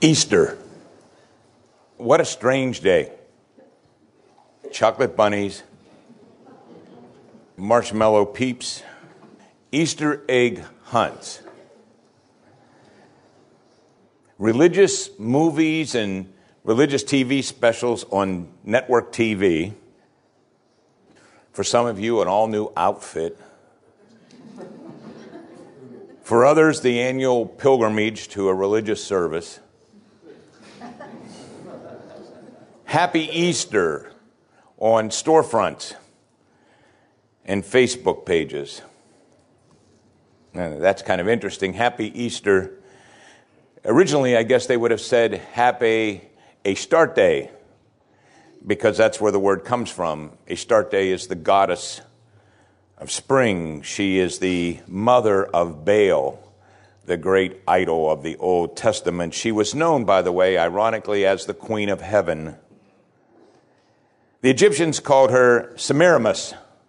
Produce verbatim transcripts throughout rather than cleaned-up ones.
Easter. What a strange day. Chocolate bunnies, marshmallow peeps, Easter egg hunts. Religious movies and religious T V specials on network T V. For some of you, an all-new outfit. For others, the annual pilgrimage to a religious service. Happy Easter on storefronts and Facebook pages. Now, that's kind of interesting. Happy Easter. Originally, I guess they would have said happy Astarte, because that's where the word comes from. Astarte is the goddess of spring. She is the mother of Baal, the great idol of the Old Testament. She was known, by the way, ironically, as the Queen of Heaven. The Egyptians called her Semiramis.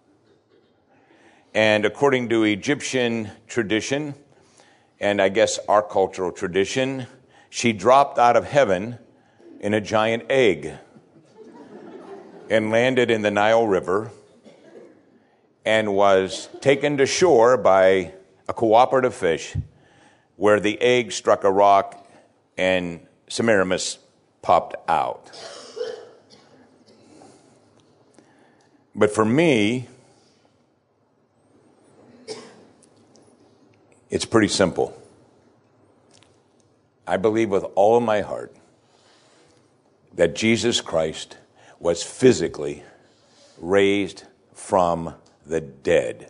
And according to Egyptian tradition, and I guess our cultural tradition, she dropped out of heaven in a giant egg and landed in the Nile River and was taken to shore by a cooperative fish, where the egg struck a rock and Semiramis popped out. But for me, it's pretty simple. I believe with all of my heart that Jesus Christ was physically raised from the dead.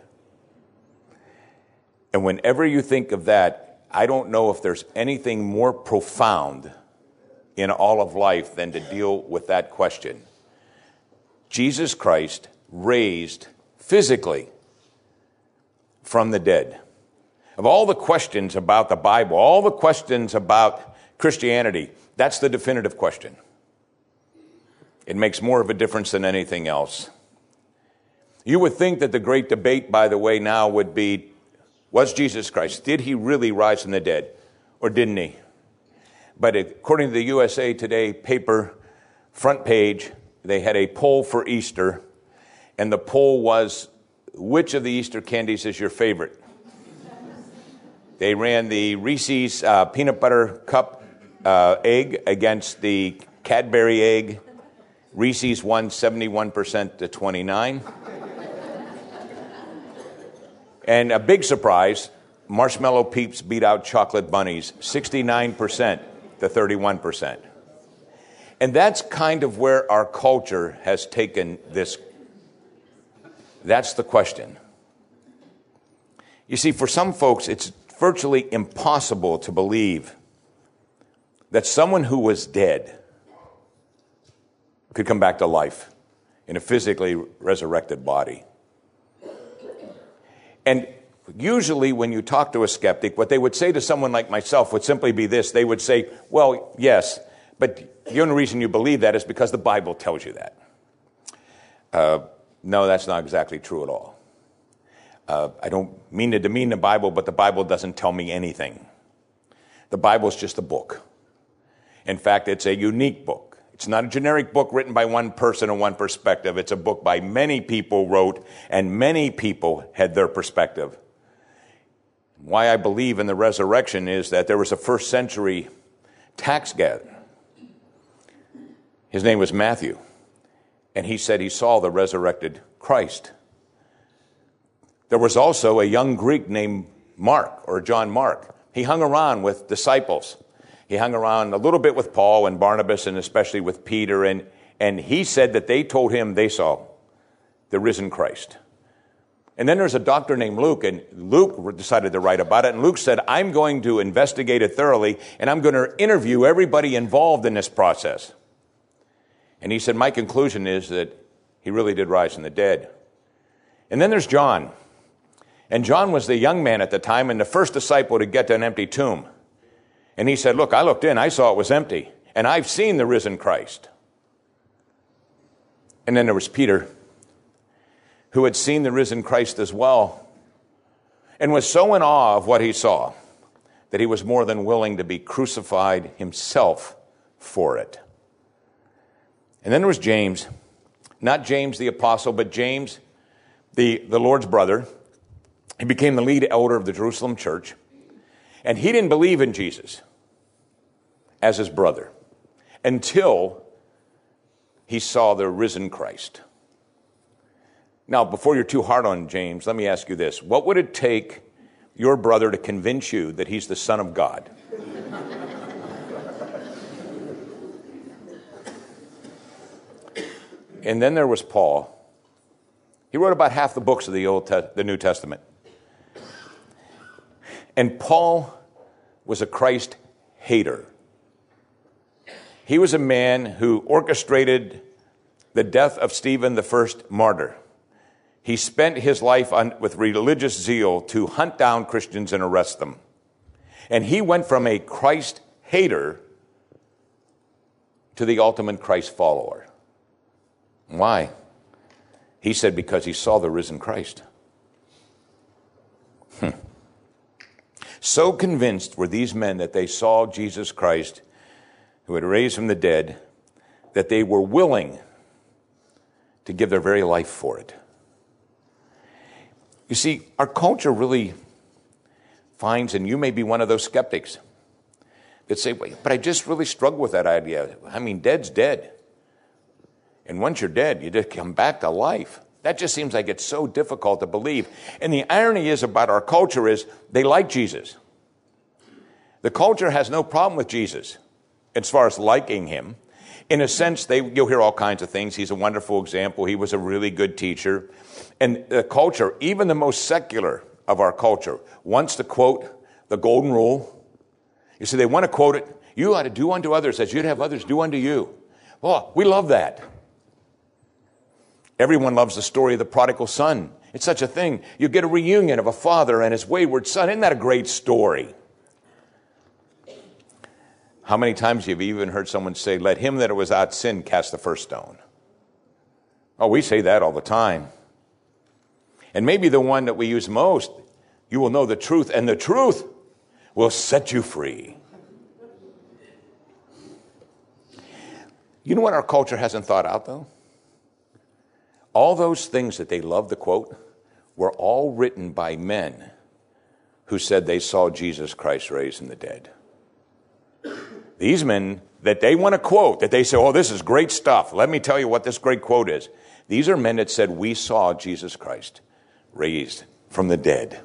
And whenever you think of that, I don't know if there's anything more profound in all of life than to deal with that question. Jesus Christ raised physically from the dead. Of all the questions about the Bible, all the questions about Christianity, that's the definitive question. It makes more of a difference than anything else. You would think that the great debate, by the way, now would be, was Jesus Christ, did he really rise from the dead, or didn't he? But according to the U S A Today paper front page, they had a poll for Easter, and the poll was, which of the Easter candies is your favorite? They ran the Reese's uh, peanut butter cup uh, egg against the Cadbury egg. Reese's won seventy-one percent to twenty-nine. And a big surprise, Marshmallow Peeps beat out Chocolate Bunnies, sixty-nine percent to thirty-one percent. And that's kind of where our culture has taken this. That's the question. You see, for some folks, it's virtually impossible to believe that someone who was dead could come back to life in a physically resurrected body. And usually when you talk to a skeptic, what they would say to someone like myself would simply be this. They would say, well, yes, but the only reason you believe that is because the Bible tells you that. Uh, no, that's not exactly true at all. Uh, I don't mean to demean the Bible, but the Bible doesn't tell me anything. The Bible is just a book. In fact, it's a unique book. It's not a generic book written by one person or one perspective. It's a book by many people wrote, and many people had their perspective. Why I believe in the resurrection is that there was a first century tax gatherer. His name was Matthew, and he said he saw the resurrected Christ. There was also a young Greek named Mark, or John Mark. He hung around with disciples. He hung around a little bit with Paul and Barnabas, and especially with Peter, and, and he said that they told him they saw the risen Christ. And then there's a doctor named Luke, and Luke decided to write about it, and Luke said, I'm going to investigate it thoroughly, and I'm going to interview everybody involved in this process. And he said, my conclusion is that he really did rise from the dead. And then there's John. And John was the young man at the time and the first disciple to get to an empty tomb. And he said, look, I looked in, I saw it was empty, and I've seen the risen Christ. And then there was Peter, who had seen the risen Christ as well, and was so in awe of what he saw that he was more than willing to be crucified himself for it. And then there was James, not James the apostle, but James, the, the Lord's brother. He became the lead elder of the Jerusalem church, and he didn't believe in Jesus as his brother until he saw the risen Christ. Now, before you're too hard on James, let me ask you this. What would it take your brother to convince you that he's the Son of God? And then there was Paul. He wrote about half the books of the Old Te- the New Testament. And Paul was a Christ hater. He was a man who orchestrated the death of Stephen, the first martyr. He spent his life on, with religious zeal to hunt down Christians and arrest them. And he went from a Christ hater to the ultimate Christ follower. Why? He said because he saw the risen Christ. Hmm. So convinced were these men that they saw Jesus Christ, who had raised from the dead, that they were willing to give their very life for it. You see, our culture really finds, and you may be one of those skeptics that say, "Wait, but I just really struggle with that idea. I mean, dead's dead. And once you're dead, you just come back to life." That just seems like it's so difficult to believe. And the irony is about our culture is they like Jesus. The culture has no problem with Jesus as far as liking him. In a sense, they, you'll hear all kinds of things. He's a wonderful example. He was a really good teacher. And the culture, even the most secular of our culture, wants to quote the golden rule. You see, they want to quote it. You ought to do unto others as you'd have others do unto you. Well, we love that. Everyone loves the story of the prodigal son. It's such a thing. You get a reunion of a father and his wayward son. Isn't that a great story? How many times have you even heard someone say, "Let him that was without sin cast the first stone"? Oh, we say that all the time. And maybe the one that we use most, "You will know the truth, and the truth will set you free." You know what our culture hasn't thought out, though? All those things that they love to quote were all written by men who said they saw Jesus Christ raised from the dead. These men that they want to quote, that they say, "Oh, this is great stuff. Let me tell you what this great quote is." These are men that said, "We saw Jesus Christ raised from the dead."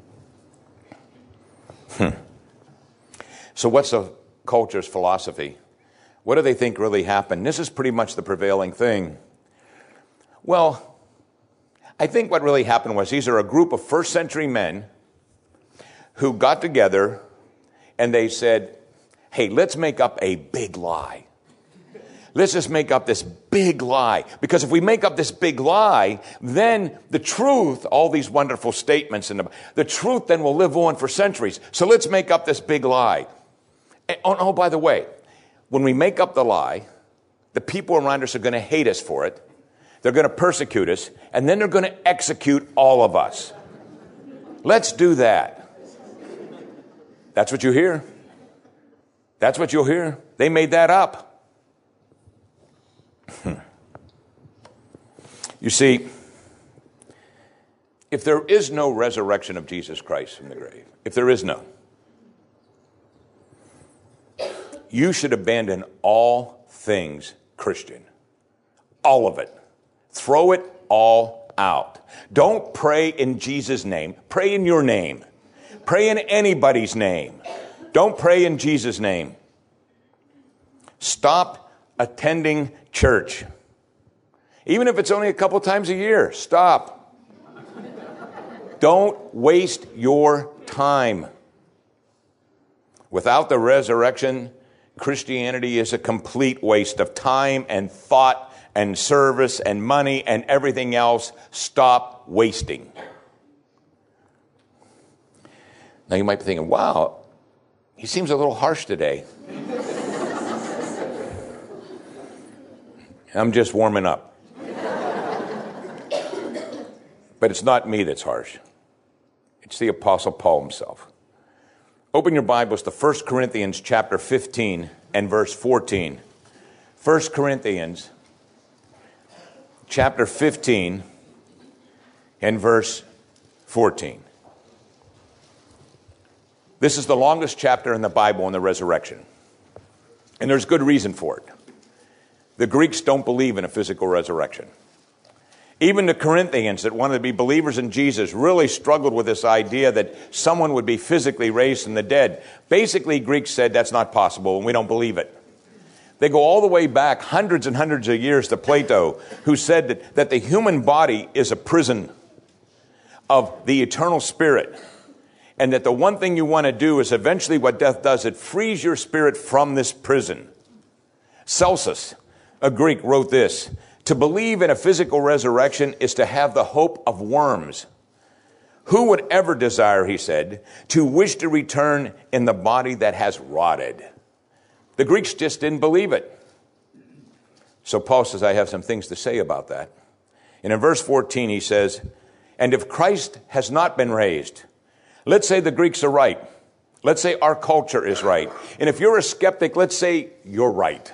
Hmm. So what's the culture's philosophy? What do they think really happened? This is pretty much the prevailing thing. Well, I think what really happened was these are a group of first century men who got together and they said, "Hey, let's make up a big lie. Let's just make up this big lie. Because if we make up this big lie, then the truth, all these wonderful statements, and the, the truth then will live on for centuries. So let's make up this big lie." And, oh, oh, by the way, when we make up the lie, the people around us are going to hate us for it. They're going to persecute us, and then they're going to execute all of us. Let's do that. That's what you hear. That's what you'll hear. They made that up. You see, if there is no resurrection of Jesus Christ from the grave, if there is no, you should abandon all things Christian. All of it. Throw it all out. Don't pray in Jesus' name. Pray in your name. Pray in anybody's name. Don't pray in Jesus' name. Stop attending church. Even if it's only a couple times a year, stop. Don't waste your time. Without the resurrection, Christianity is a complete waste of time and thought and service and money and everything else. Stop wasting. Now you might be thinking, "Wow, he seems a little harsh today." I'm just warming up. But it's not me that's harsh. It's the Apostle Paul himself. Open your Bibles to First Corinthians chapter fifteen and verse fourteen. First Corinthians chapter fifteen and verse fourteen. This is the longest chapter in the Bible on the resurrection. And there's good reason for it. The Greeks don't believe in a physical resurrection. Even the Corinthians that wanted to be believers in Jesus really struggled with this idea that someone would be physically raised from the dead. Basically, Greeks said that's not possible and we don't believe it. They go all the way back hundreds and hundreds of years to Plato, who said that, that the human body is a prison of the eternal spirit. And that the one thing you want to do is eventually what death does, it frees your spirit from this prison. Celsus, a Greek, wrote this: to believe in a physical resurrection is to have the hope of worms. Who would ever desire, he said, to wish to return in the body that has rotted? The Greeks just didn't believe it. So Paul says, I have some things to say about that. And in verse fourteen, he says, and if Christ has not been raised, let's say the Greeks are right. Let's say our culture is right. And if you're a skeptic, let's say you're right.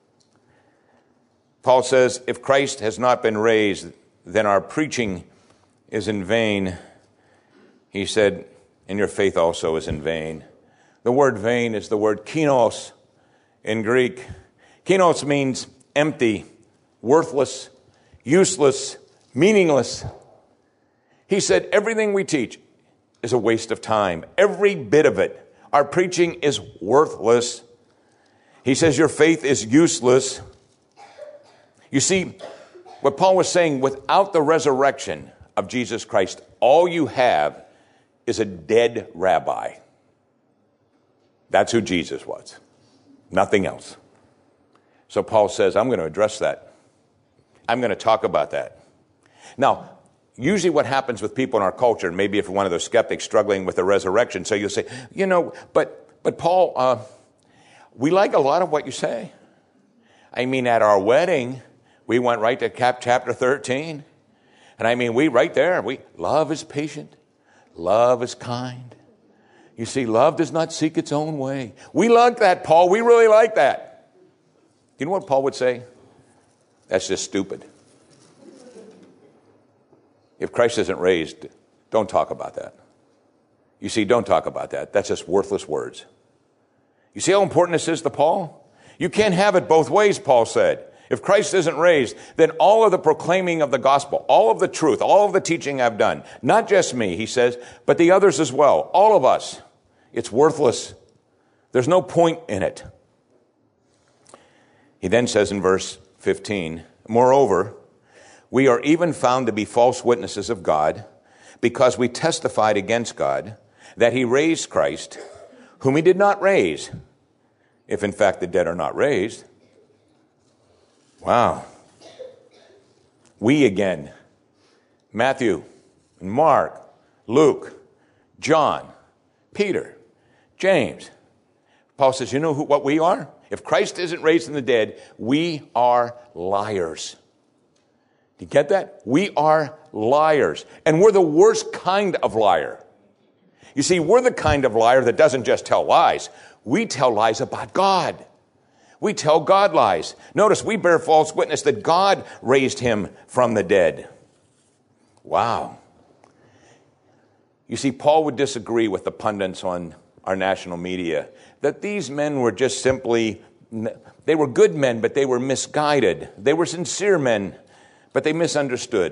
Paul says, if Christ has not been raised, then our preaching is in vain. He said, and your faith also is in vain. The word vain is the word kinos in Greek. Kinos means empty, worthless, useless, meaningless. He said, everything we teach is a waste of time. Every bit of it. Our preaching is worthless. He says, your faith is useless. You see, what Paul was saying, without the resurrection of Jesus Christ, all you have is a dead rabbi. That's who Jesus was. Nothing else. So Paul says, I'm going to address that. I'm going to talk about that. Now, usually what happens with people in our culture, maybe if you're one of those skeptics struggling with the resurrection, so you'll say, you know, but, but Paul, uh, we like a lot of what you say. I mean, at our wedding, we went right to cap chapter thirteen. And I mean, we right there, we love is patient. Love is kind. You see, love does not seek its own way. We like that, Paul. We really like that. You know what Paul would say? That's just stupid. If Christ isn't raised, don't talk about that. You see, don't talk about that. That's just worthless words. You see how important this is to Paul? You can't have it both ways, Paul said. If Christ isn't raised, then all of the proclaiming of the gospel, all of the truth, all of the teaching I've done, not just me, he says, but the others as well, all of us, it's worthless. There's no point in it. He then says in verse fifteen, moreover, we are even found to be false witnesses of God, because we testified against God that he raised Christ, whom he did not raise, if in fact the dead are not raised. Wow. We again, Matthew, Mark, Luke, John, Peter, James. Paul says, you know who, what we are? If Christ isn't raised from the dead, we are liars. Do you get that? We are liars. And we're the worst kind of liar. You see, we're the kind of liar that doesn't just tell lies. We tell lies about God. We tell God lies. Notice, we bear false witness that God raised him from the dead. Wow. You see, Paul would disagree with the pundits on our national media that these men were just simply, they were good men, but they were misguided. They were sincere men, but they misunderstood.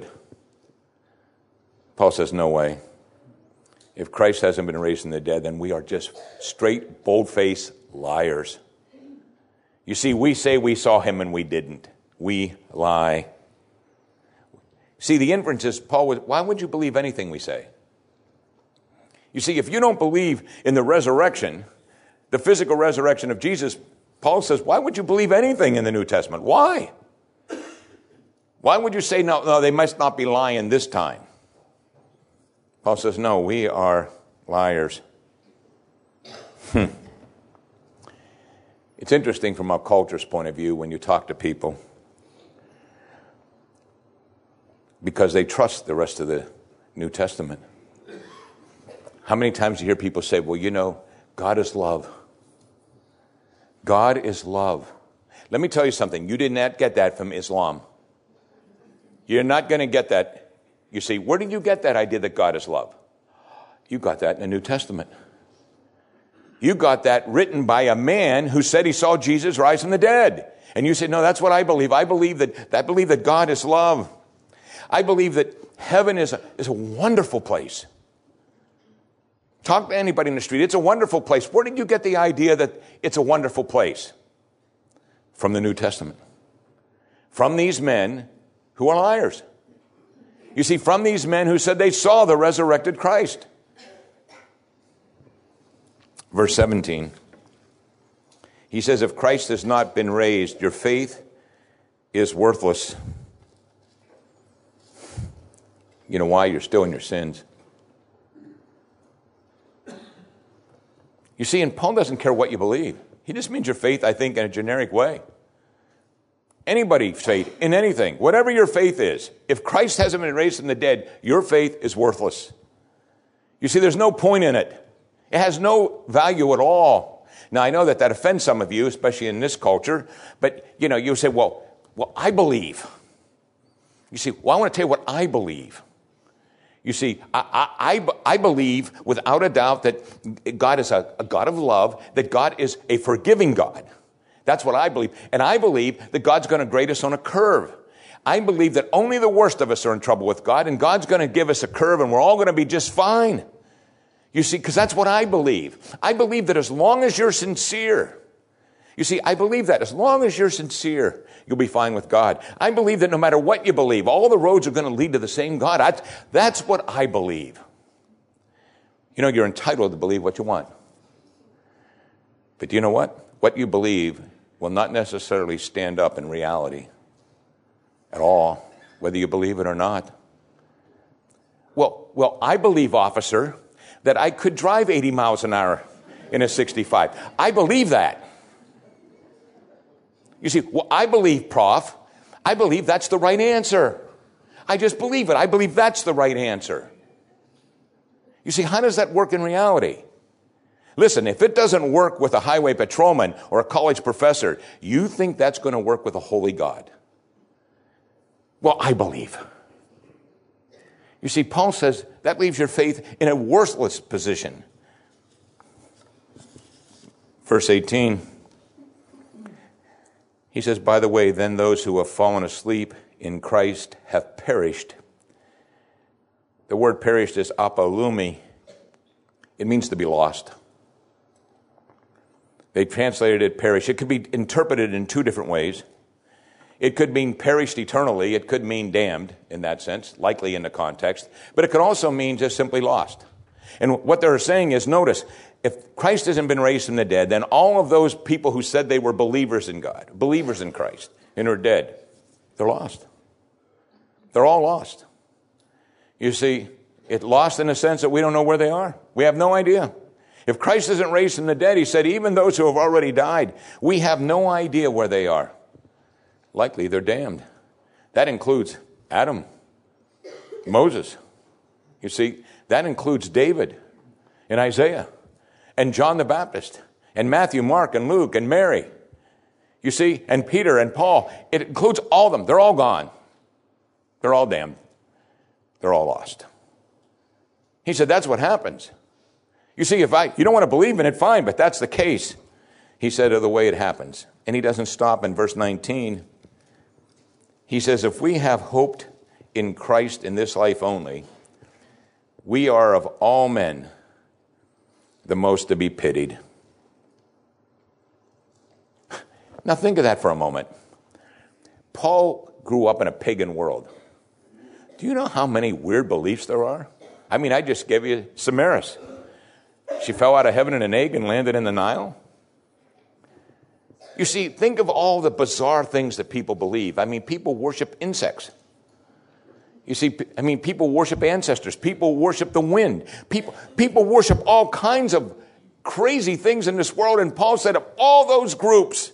Paul says, no way. If Christ hasn't been raised from the dead, then we are just straight, bold-faced liars. You see, we say we saw him and we didn't. We lie. See, the inference is, Paul, would, why would you believe anything we say? You see, if you don't believe in the resurrection, the physical resurrection of Jesus, Paul says, why would you believe anything in the New Testament? Why? Why would you say, no, no, they must not be lying this time? Paul says, no, we are liars. Hmm. It's interesting from our culture's point of view when you talk to people, because they trust the rest of the New Testament. How many times do you hear people say, well, you know, God is love. God is love. Let me tell you something. You did not get that from Islam. You're not going to get that. You see, where did you get that idea that God is love? You got that in the New Testament. You got that written by a man who said he saw Jesus rise from the dead. And you said, no, that's what I believe. I believe that, I believe that God is love. I believe that heaven is a, is a wonderful place. Talk to anybody in the street. It's a wonderful place. Where did you get the idea that it's a wonderful place? From the New Testament. From these men who are liars. You see, from these men who said they saw the resurrected Christ. Verse seventeen. He says, if Christ has not been raised, your faith is worthless. You know why? You're still in your sins. You see, and Paul doesn't care what you believe. He just means your faith, I think, in a generic way. Anybody's faith in anything, whatever your faith is, if Christ hasn't been raised from the dead, your faith is worthless. You see, there's no point in it. It has no value at all. Now, I know that that offends some of you, especially in this culture, but, you know, you say, well, well, I believe. You see, well, I want to tell you what I believe. You see, I, I, I believe without a doubt that God is a, a God of love, that God is a forgiving God. That's what I believe. And I believe that God's going to grade us on a curve. I believe that only the worst of us are in trouble with God, and God's going to give us a curve, and we're all going to be just fine. You see, because that's what I believe. I believe that as long as you're sincere, you see, I believe that as long as you're sincere, you'll be fine with God. I believe that no matter what you believe, all the roads are going to lead to the same God. I, that's what I believe. You know, you're entitled to believe what you want. But you know what? What you believe will not necessarily stand up in reality at all, whether you believe it or not. Well, well, I believe, officer, that I could drive eighty miles an hour in a sixty-five. I believe that. You see, well, I believe, Prof, I believe that's the right answer. I just believe it. I believe that's the right answer. You see, how does that work in reality? Listen, if it doesn't work with a highway patrolman or a college professor, you think that's going to work with a holy God? Well, I believe. You see, Paul says that leaves your faith in a worthless position. Verse eighteen. He says, by the way, then those who have fallen asleep in Christ have perished. The word perished is apolumi. It means to be lost. They translated it perish. It could be interpreted in two different ways. It could mean perished eternally. It could mean damned in that sense, likely in the context. But it could also mean just simply lost. And what they're saying is, notice, if Christ hasn't been raised from the dead, then all of those people who said they were believers in God, believers in Christ, and are dead, they're lost. They're all lost. You see, it's lost in the sense that we don't know where they are. We have no idea. If Christ isn't raised from the dead, he said, even those who have already died, we have no idea where they are. Likely they're damned. That includes Adam, Moses. You see, that includes David and Isaiah and John the Baptist and Matthew, Mark, and Luke, and Mary. You see, and Peter and Paul. It includes all of them. They're all gone. They're all damned. They're all lost. He said, that's what happens. You see, if I, you don't want to believe in it, fine, but that's the case. He said, of the way it happens. And he doesn't stop in verse nineteen. He says, if we have hoped in Christ in this life only, we are of all men the most to be pitied. Now think of that for a moment. Paul grew up in a pagan world. Do you know how many weird beliefs there are? I mean, I just gave you Samaris. She fell out of heaven in an egg and landed in the Nile. You see, think of all the bizarre things that people believe. I mean, people worship insects. You see, I mean, people worship ancestors. People worship the wind. People, people worship all kinds of crazy things in this world. And Paul said of all those groups,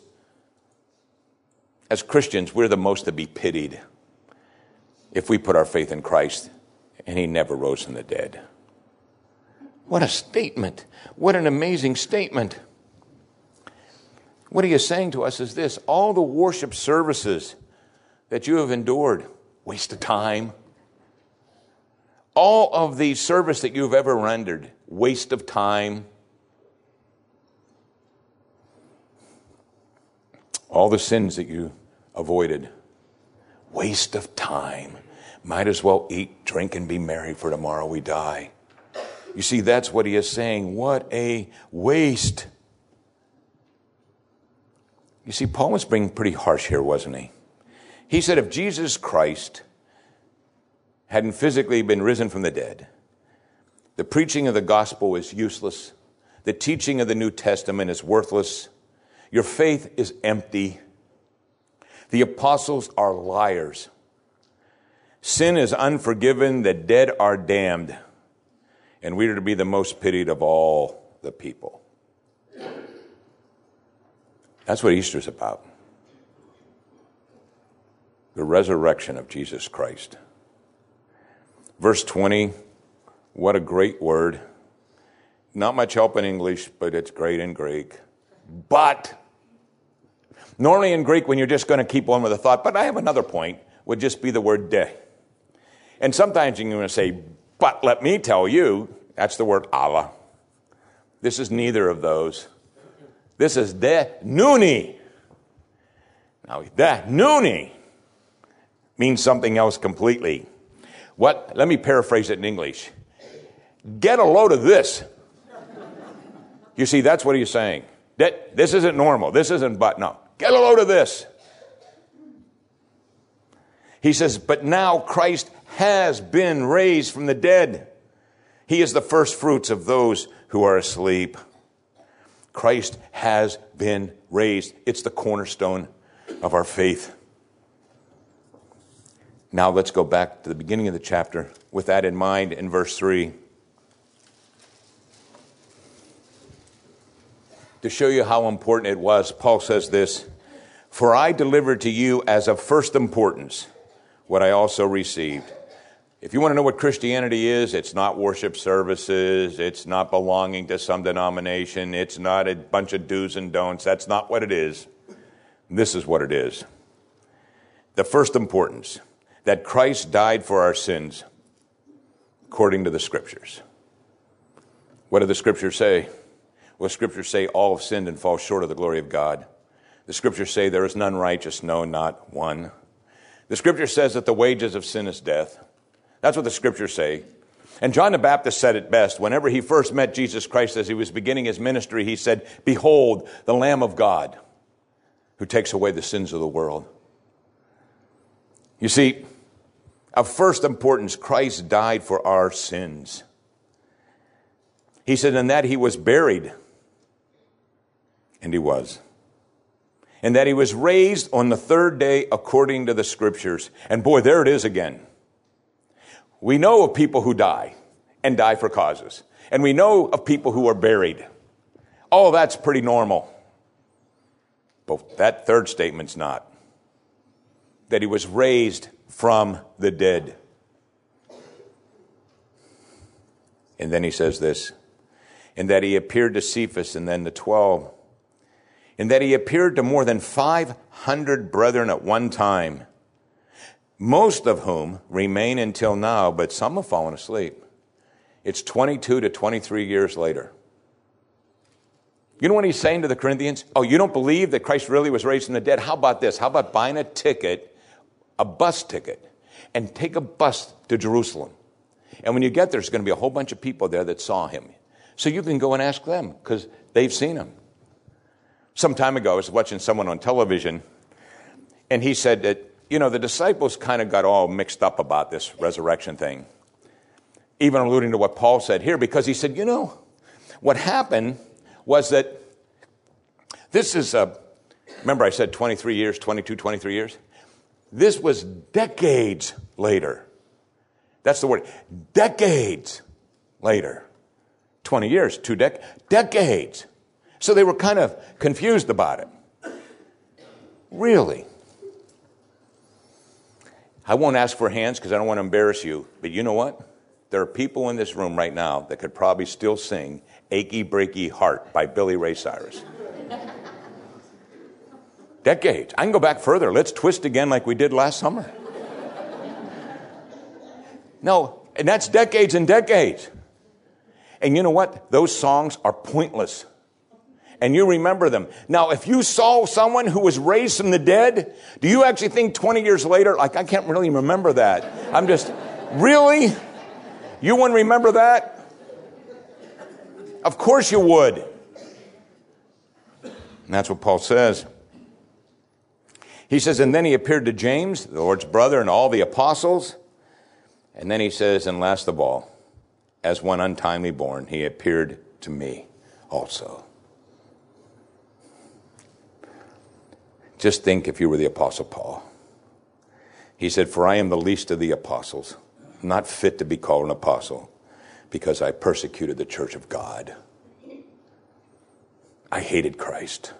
as Christians, we're the most to be pitied if we put our faith in Christ and he never rose from the dead. What a statement. What an amazing statement. What he is saying to us is this: all the worship services that you have endured, waste of time. All of the service that you've ever rendered, waste of time. All the sins that you avoided, waste of time. Might as well eat, drink, and be merry, for tomorrow we die. You see, that's what he is saying. What a waste. You see, Paul was being pretty harsh here, wasn't he? He said if Jesus Christ hadn't physically been risen from the dead, the preaching of the gospel is useless. The teaching of the New Testament is worthless. Your faith is empty. The apostles are liars. Sin is unforgiven. The dead are damned. And we are to be the most pitied of all the people. That's what Easter's about. The resurrection of Jesus Christ. Verse twenty, what a great word. Not much help in English, but it's great in Greek. But, normally in Greek, when you're just going to keep on with a thought, but I have another point, would just be the word de. And sometimes you're going to say, but let me tell you, that's the word Allah. This is neither of those. This is de nuni. Now, de nuni means something else completely. What? Let me paraphrase it in English. Get a load of this. You see, that's what he's saying. That this isn't normal. This isn't but. No. Get a load of this. He says, but now Christ has been raised from the dead. He is the first fruits of those who are asleep. Christ has been raised. It's the cornerstone of our faith. Now let's go back to the beginning of the chapter with that in mind in verse three. To show you how important it was, Paul says this, for I delivered to you as of first importance what I also received. If you want to know what Christianity is, it's not worship services, it's not belonging to some denomination, it's not a bunch of do's and don'ts. That's not what it is. This is what it is. The first importance, that Christ died for our sins according to the Scriptures. What do the Scriptures say? Well, the Scriptures say all have sinned and fall short of the glory of God. The Scriptures say there is none righteous, no, not one. The Scripture says that the wages of sin is death. That's what the Scriptures say. And John the Baptist said it best. Whenever he first met Jesus Christ as he was beginning his ministry, he said, behold, the Lamb of God who takes away the sins of the world. You see, of first importance, Christ died for our sins. He said, in that he was buried. And he was. And that he was raised on the third day according to the Scriptures. And boy, there it is again. We know of people who die and die for causes. And we know of people who are buried. Oh, that's pretty normal. But that third statement's not. That he was raised from the dead. And then he says this, and that he appeared to Cephas and then the twelve, and that he appeared to more than five hundred brethren at one time, most of whom remain until now, but some have fallen asleep. It's twenty-two to twenty-three years later. You know what he's saying to the Corinthians? Oh, you don't believe that Christ really was raised from the dead? How about this? How about buying a ticket, a bus ticket, and take a bus to Jerusalem? And when you get there, there's going to be a whole bunch of people there that saw him. So you can go and ask them because they've seen him. Some time ago, I was watching someone on television, and he said that, you know, the disciples kind of got all mixed up about this resurrection thing, even alluding to what Paul said here, because he said, you know, what happened was that this is a, remember I said twenty-three years, twenty-two, twenty-three years? This was decades later. That's the word, decades later. twenty years, two dec- decades. So they were kind of confused about it. Really? I won't ask for hands because I don't want to embarrass you. But you know what? there are people in this room right now that could probably still sing Achy Breaky Heart by Billy Ray Cyrus. Decades. I can go back further. Let's twist again like we did last summer. No, and that's decades and decades. And you know what? Those songs are pointless. And you remember them. Now, if you saw someone who was raised from the dead, do you actually think twenty years later, like, I can't really remember that. I'm just, really? You wouldn't remember that? Of course you would. And that's what Paul says. He says, and then he appeared to James, the Lord's brother, and all the apostles. And then he says, and last of all, as one untimely born, he appeared to me also. Just think if you were the Apostle Paul. He said, for I am the least of the apostles, not fit to be called an apostle, because I persecuted the church of God. I hated Christ.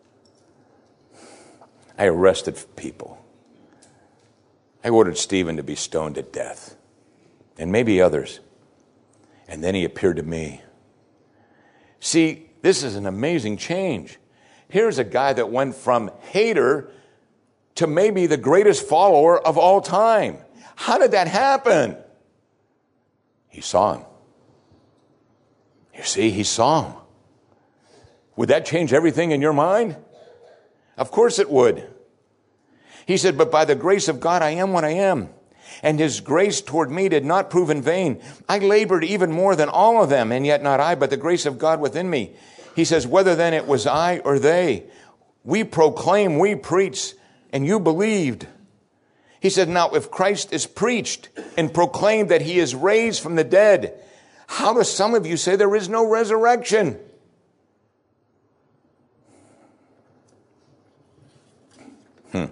I arrested people. I ordered Stephen to be stoned to death, and maybe others. And then he appeared to me. See, this is an amazing change. Here's a guy that went from hater to maybe the greatest follower of all time. How did that happen? He saw him. You see, he saw him. Would that change everything in your mind? Of course it would. He said, but by the grace of God, I am what I am. And his grace toward me did not prove in vain. I labored even more than all of them, and yet not I, but the grace of God within me. He says, whether then it was I or they, we proclaim, we preach, and you believed. He said, now if Christ is preached and proclaimed that he is raised from the dead, how do some of you say there is no resurrection? Hmm.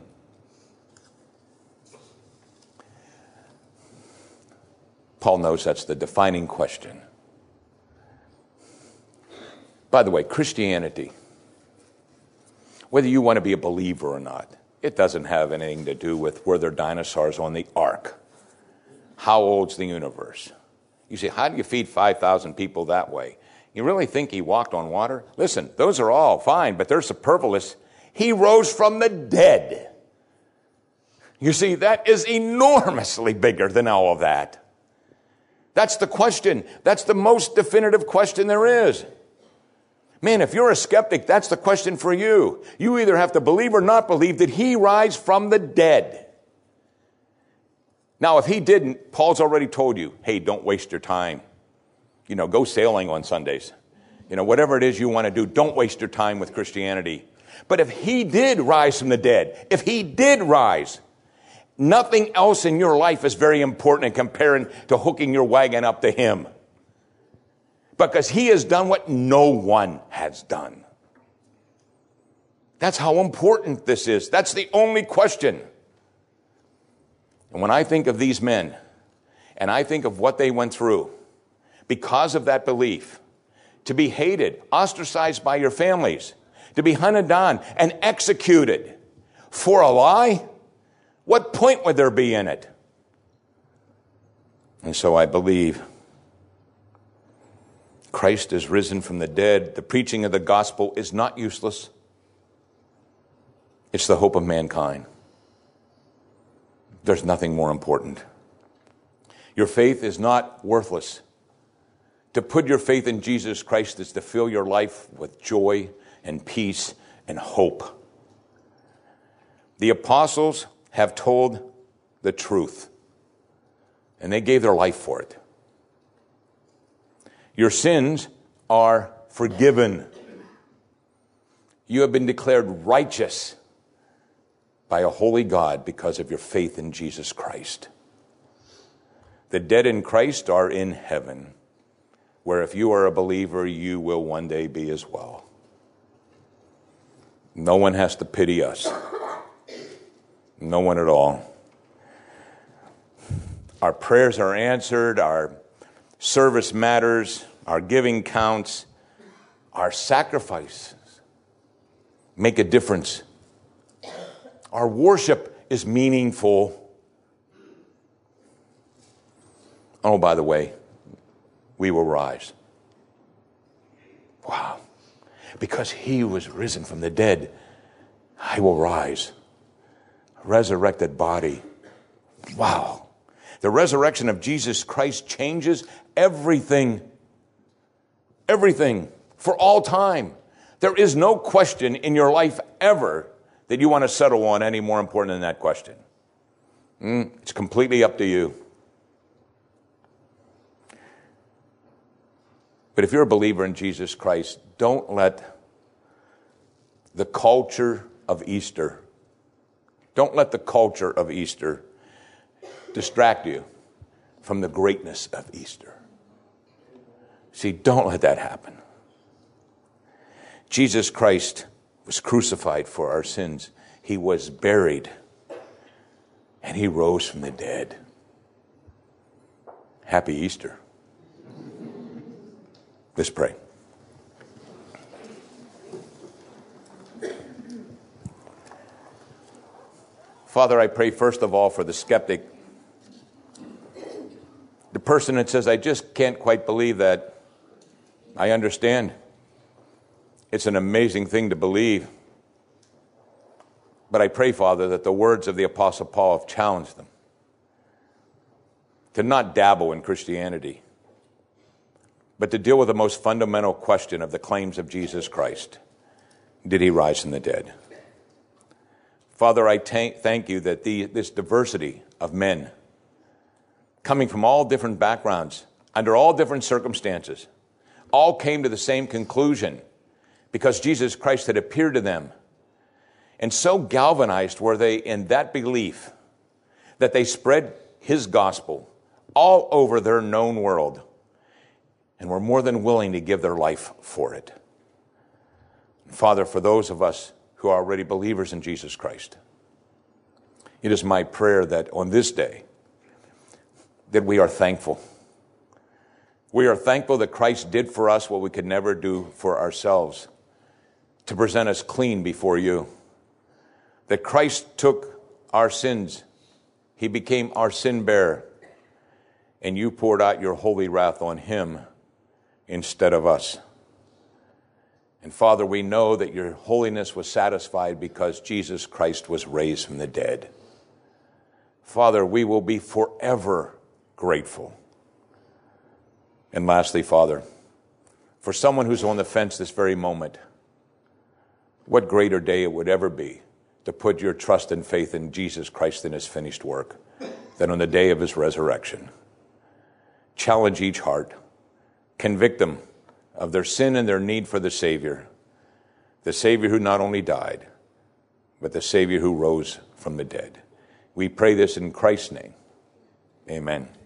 Paul knows that's the defining question. By the way, Christianity, whether you want to be a believer or not, it doesn't have anything to do with were there dinosaurs on the ark. How old's the universe? You say, how do you feed five thousand people that way? You really think he walked on water? Listen, those are all fine, but they're superfluous. He rose from the dead. You see, that is enormously bigger than all of that. That's the question. That's the most definitive question there is. Man, if you're a skeptic, that's the question for you. You either have to believe or not believe that he rise from the dead. Now, if he didn't, Paul's already told you, hey, don't waste your time. You know, go sailing on Sundays. You know, whatever it is you want to do, don't waste your time with Christianity. But if he did rise from the dead, if he did rise, nothing else in your life is very important in comparing to hooking your wagon up to him. Because he has done what no one has done. That's how important this is. That's the only question. And when I think of these men, and I think of what they went through, because of that belief, to be hated, ostracized by your families, to be hunted down and executed for a lie, what point would there be in it? And so I believe Christ is risen from the dead. The preaching of the gospel is not useless. It's the hope of mankind. There's nothing more important. Your faith is not worthless. To put your faith in Jesus Christ is to fill your life with joy and peace and hope. The apostles have told the truth, and they gave their life for it. Your sins are forgiven. You have been declared righteous by a holy God because of your faith in Jesus Christ. The dead in Christ are in heaven, where if you are a believer, you will one day be as well. No one has to pity us. No one at all. Our prayers are answered, our service matters, our giving counts, our sacrifices make a difference. Our worship is meaningful. Oh, by the way, we will rise. Wow. Because he was risen from the dead, I will rise. Resurrected body. Wow. The resurrection of Jesus Christ changes everything. Everything. For all time. There is no question in your life ever that you want to settle on any more important than that question. Mm, it's completely up to you. But if you're a believer in Jesus Christ, don't let the culture of Easter, don't let the culture of Easter distract you from the greatness of Easter. See, don't let that happen. Jesus Christ was crucified for our sins. He was buried, and he rose from the dead. Happy Easter. Let's pray. Father, I pray first of all for the skeptic, the person that says, I just can't quite believe that. I understand. It's an amazing thing to believe. But I pray, Father, that the words of the Apostle Paul have challenged them to not dabble in Christianity, but to deal with the most fundamental question of the claims of Jesus Christ. Did he rise from the dead? Father, I t- thank you that the, this diversity of men coming from all different backgrounds, under all different circumstances, all came to the same conclusion because Jesus Christ had appeared to them. And so galvanized were they in that belief that they spread his gospel all over their known world and were more than willing to give their life for it. Father, for those of us who are already believers in Jesus Christ, it is my prayer that on this day, that we are thankful. We are thankful that Christ did for us what we could never do for ourselves, to present us clean before you. That Christ took our sins. He became our sin bearer. And you poured out your holy wrath on him instead of us. And Father, we know that your holiness was satisfied because Jesus Christ was raised from the dead. Father, we will be forever grateful. And lastly, Father, for someone who's on the fence this very moment, what greater day it would ever be to put your trust and faith in Jesus Christ and his finished work than on the day of his resurrection. Challenge each heart. Convict them of their sin and their need for the Savior. The Savior who not only died, but the Savior who rose from the dead. We pray this in Christ's name. Amen.